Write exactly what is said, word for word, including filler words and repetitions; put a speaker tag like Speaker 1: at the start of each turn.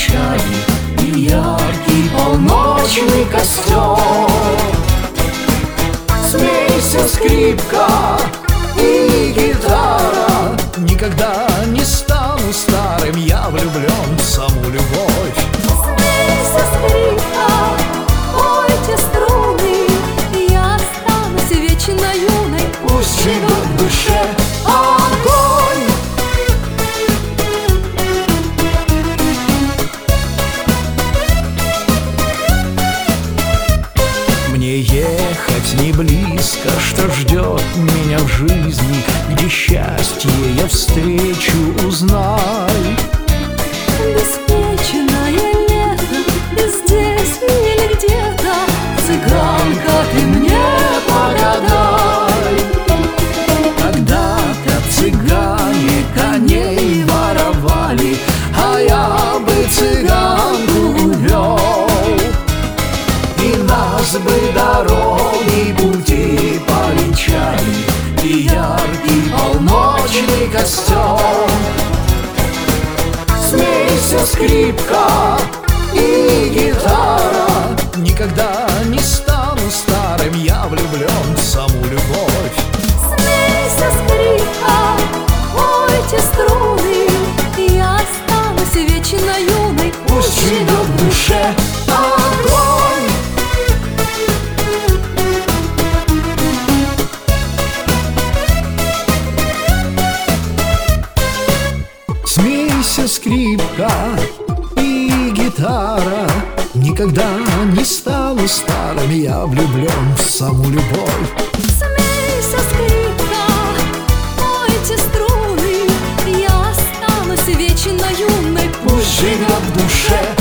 Speaker 1: печали и яркий полночный костер. Смейся, скрипка и гитара, никогда не стану старым, я влюблен в саму любовь.
Speaker 2: Смейся, скрипка, пойте струны, я останусь вечно юной,
Speaker 1: Пусть живет в душе огонь. Мне ехать не близко, что ждет меня в жизни, где счастье я встречу, узнай.
Speaker 2: беспечное лето, здесь или где-то, цыганка, ты мне погадай.
Speaker 1: Когда-то цыгане коней воровали, а я бы цыганку увел, и нас бы дороги, пути повенчали, и яркий полночный костер. Смейся, скрипка и гитара, никогда не стану старым, я влюблен в саму любовь.
Speaker 2: Смейся, скрипка, пойте струны, я останусь вечно юной,
Speaker 1: Пусть живет в душе огонь. Смейся, скрипка и гитара, никогда не стану старым, я влюблен в саму любовь.
Speaker 2: Смейся, скрипка, пойте струны, я останусь вечно юной,
Speaker 1: Пусть живет в душе